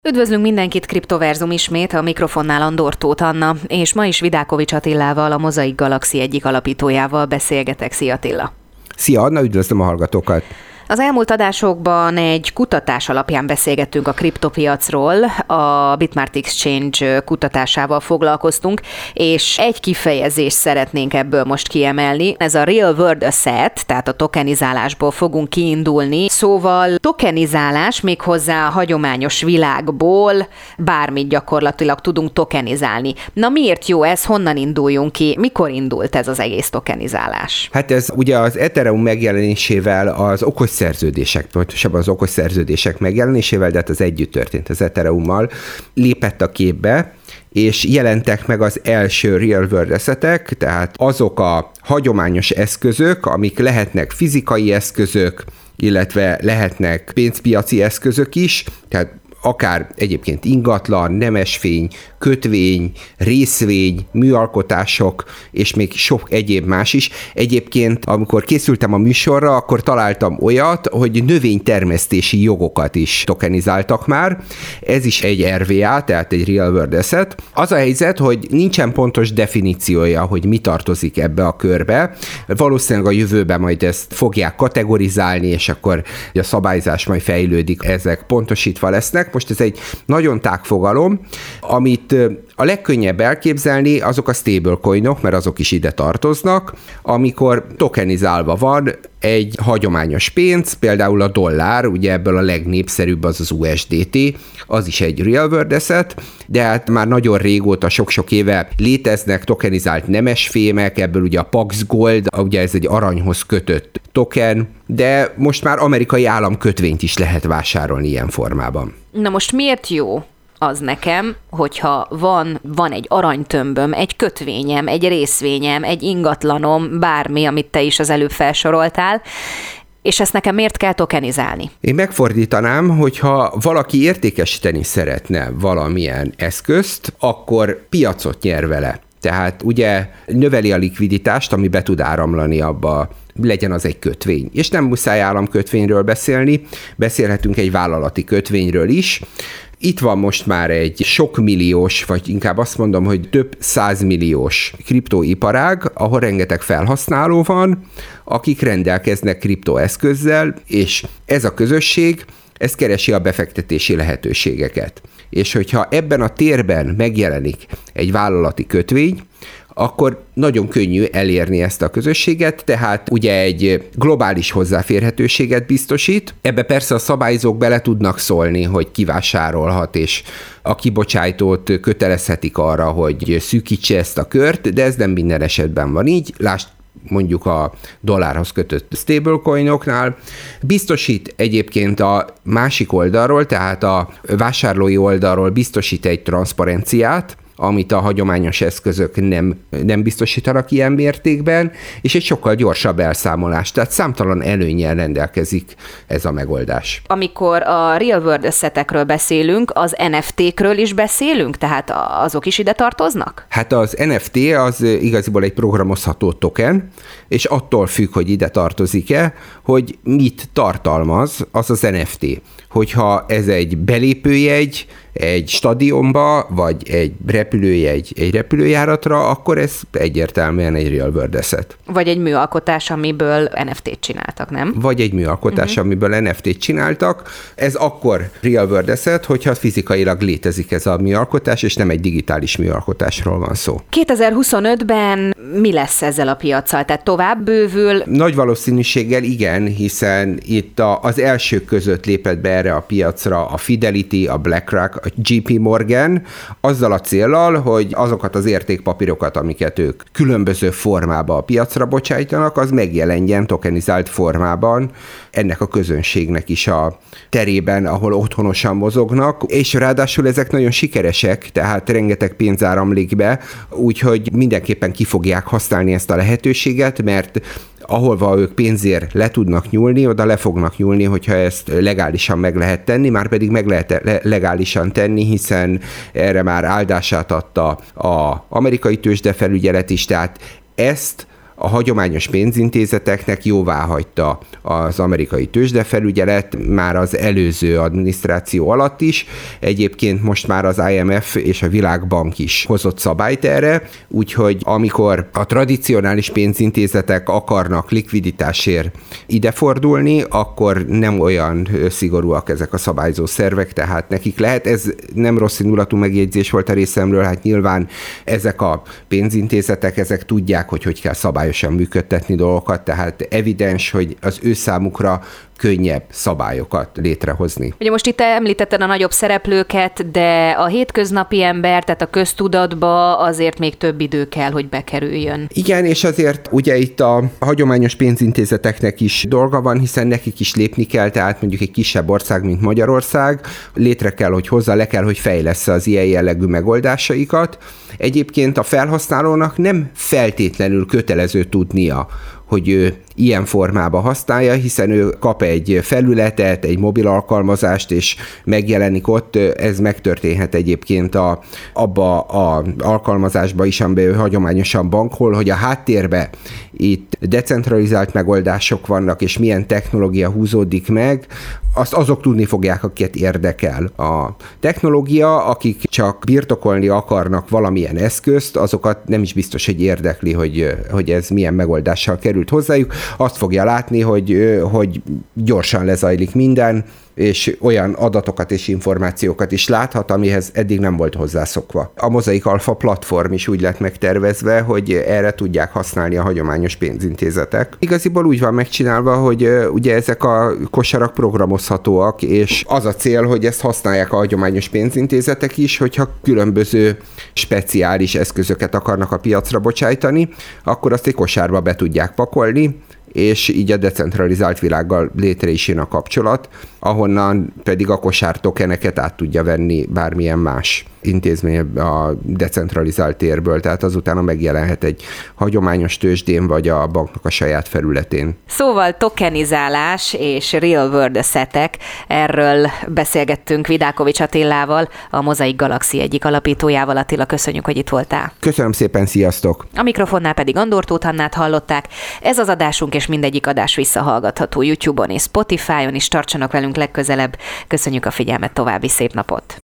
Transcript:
Üdvözlünk mindenkit, Kriptoverzum ismét, a mikrofonnál Andor Tóth Anna, és ma is Vidákovics Attilával, a Mozaik Galaxy egyik alapítójával beszélgetek. Szia Attila! Szia Anna, üdvözlöm a hallgatókat! Az elmúlt adásokban egy kutatás alapján beszélgettünk a kriptopiacról, a Bitmart Exchange kutatásával foglalkoztunk, és egy kifejezést szeretnénk ebből most kiemelni, ez a Real World Asset, tehát a tokenizálásból fogunk kiindulni, szóval tokenizálás méghozzá a hagyományos világból bármit gyakorlatilag tudunk tokenizálni. Na miért jó ez, honnan induljunk ki, mikor indult ez az egész tokenizálás? Hát ez ugye az Ethereum megjelenésével az okos szerződések, pontosabban az okos szerződések megjelenésével, de hát az együtt történt az Ethereummal, lépett a képbe, és jelentek meg az első real world assetek, tehát azok a hagyományos eszközök, amik lehetnek fizikai eszközök, illetve lehetnek pénzpiaci eszközök is, tehát akár egyébként ingatlan, nemesfény, kötvény, részvény, műalkotások, és még sok egyéb más is. Egyébként, amikor készültem a műsorra, akkor találtam olyat, hogy növénytermesztési jogokat is tokenizáltak már. Ez is egy RWA, tehát egy Real World Asset. Az a helyzet, hogy nincsen pontos definíciója, hogy mi tartozik ebbe a körbe. Valószínűleg a jövőben majd ezt fogják kategorizálni, és akkor a szabályzás majd fejlődik, ezek pontosítva lesznek. Most ez egy nagyon tág fogalom, amit a legkönnyebb elképzelni, azok a stablecoinok, mert azok is ide tartoznak, amikor tokenizálva van egy hagyományos pénz, például a dollár, ugye ebből a legnépszerűbb az USDT, az is egy real world asset, de hát már nagyon régóta, sok-sok éve léteznek tokenizált nemesfémek, ebből ugye a Pax Gold, ugye ez egy aranyhoz kötött token, de most már amerikai államkötvényt is lehet vásárolni ilyen formában. Na most miért jó az nekem, hogyha van egy aranytömböm, egy kötvényem, egy részvényem, egy ingatlanom, bármi, amit te is az előbb felsoroltál, és ezt nekem miért kell tokenizálni? Én megfordítanám, hogyha valaki értékesíteni szeretne valamilyen eszközt, akkor piacot nyer vele. Tehát ugye növeli a likviditást, ami be tud áramlani abba, legyen az egy kötvény. És nem muszáj államkötvényről beszélni, beszélhetünk egy vállalati kötvényről is. Itt van most már egy sok milliós, vagy inkább azt mondom, hogy több 100 milliós kriptóiparág, ahol rengeteg felhasználó van, akik rendelkeznek kriptoeszközzel, és ez a közösség, ez keresi a befektetési lehetőségeket. És hogyha ebben a térben megjelenik egy vállalati kötvény, akkor nagyon könnyű elérni ezt a közösséget, tehát ugye egy globális hozzáférhetőséget biztosít. Ebbe persze a szabályzók bele tudnak szólni, hogy ki vásárolhat, és a kibocsájtót kötelezhetik arra, hogy szűkítse ezt a kört, de ez nem minden esetben van így. Lásd mondjuk a dollárhoz kötött stablecoinoknál. Biztosít egyébként a másik oldalról, tehát a vásárlói oldalról biztosít egy transzparenciát, amit a hagyományos eszközök nem biztosítanak ilyen mértékben, és egy sokkal gyorsabb elszámolás. Tehát számtalan előnnyel rendelkezik ez a megoldás. Amikor a real world assetekről beszélünk, az NFT-kről is beszélünk? Tehát azok is ide tartoznak? Hát az NFT az igaziból egy programozható token, és attól függ, hogy ide tartozik-e, hogy mit tartalmaz az NFT. Hogyha ez egy belépőjegy egy stadionba, vagy egy repülőjegy egy repülőjáratra, akkor ez egyértelműen egy real world asset. Vagy egy műalkotás, amiből NFT-t csináltak, nem? Vagy egy műalkotás, amiből NFT-t csináltak. Ez akkor real world asset, hogyha fizikailag létezik ez a műalkotás, és nem egy digitális műalkotásról van szó. 2025-ben mi lesz ezzel a piaccal? Tehát tovább bővül? Nagy valószínűséggel igen, hiszen itt az elsők között lépett be erre a piacra a Fidelity, a BlackRock, a JP Morgan, azzal a céllal, hogy azokat az értékpapírokat, amiket ők különböző formában a piacra bocsájtanak, az megjelenjen tokenizált formában ennek a közönségnek is a terében, ahol otthonosan mozognak, és ráadásul ezek nagyon sikeresek, tehát rengeteg pénz áramlik be, úgyhogy mindenképpen ki fogják használni ezt a lehetőséget, mert ahol ők pénzért le tudnak nyúlni, oda le fognak nyúlni, hogyha ezt legálisan meg lehet tenni, már pedig meg lehet legálisan tenni, hiszen erre már áldását adta az amerikai tőzsdefelügyelet is, tehát ezt a hagyományos pénzintézeteknek jóváhagyta az amerikai tőzsdefelügyelet már az előző adminisztráció alatt is. Egyébként most már az IMF és a Világbank is hozott szabályt erre, úgyhogy amikor a tradicionális pénzintézetek akarnak likviditásért idefordulni, akkor nem olyan szigorúak ezek a szabályzó szervek, tehát nekik lehet, ez nem rossz indulatú megjegyzés volt a részemről, hát nyilván ezek a pénzintézetek, ezek tudják, hogy kell szabályosan működtetni dolgokat, tehát evidens, hogy az ő számukra könnyebb szabályokat létrehozni. Ugye most itt említetted a nagyobb szereplőket, de a hétköznapi ember, tehát a köztudatba azért még több idő kell, hogy bekerüljön. Igen, és azért ugye itt a hagyományos pénzintézeteknek is dolga van, hiszen nekik is lépni kell, tehát mondjuk egy kisebb ország, mint Magyarország, létre kell, hogy hozza, le kell, hogy fejlessze az ilyen jellegű megoldásaikat. Egyébként a felhasználónak nem feltétlenül kötelező tudnia, hogy ő ilyen formába használja, hiszen ő kap egy felületet, egy mobil alkalmazást, és megjelenik ott, ez megtörténhet egyébként abba az alkalmazásba is, amiben hagyományosan bankol, hogy a háttérbe itt decentralizált megoldások vannak, és milyen technológia húzódik meg, azt azok tudni fogják, akiket érdekel a technológia, akik csak birtokolni akarnak valamilyen eszközt, azokat nem is biztos, hogy érdekli, hogy ez milyen megoldással került hozzájuk. Azt fogja látni, hogy gyorsan lezajlik minden, és olyan adatokat és információkat is láthat, amihez eddig nem volt hozzászokva. A Mosaic Alpha platform is úgy lett megtervezve, hogy erre tudják használni a hagyományos pénzintézetek. Igaziból úgy van megcsinálva, hogy ugye ezek a kosarak programozhatóak, és az a cél, hogy ezt használják a hagyományos pénzintézetek is, hogyha különböző speciális eszközöket akarnak a piacra bocsájtani, akkor azt egy kosárba be tudják pakolni, és így a decentralizált világgal létre is jön a kapcsolat, ahonnan pedig a kosár tokeneket át tudja venni bármilyen más intézmény a decentralizált térből, tehát azután megjelenhet egy hagyományos tőzsdén, vagy a banknak a saját felületén. Szóval tokenizálás és real world assetek, erről beszélgettünk Vidákovics Attilával, a Mosaic Galaxy egyik alapítójával. Attila, köszönjük, hogy itt voltál. Köszönöm szépen, sziasztok! A mikrofonnál pedig Andor Tóth Hannát hallották. Ez az adásunk, és mindegyik adás visszahallgatható YouTube-on és Spotify-on is. Tartsanak velünk legközelebb. Köszönjük a figyelmet, további szép napot!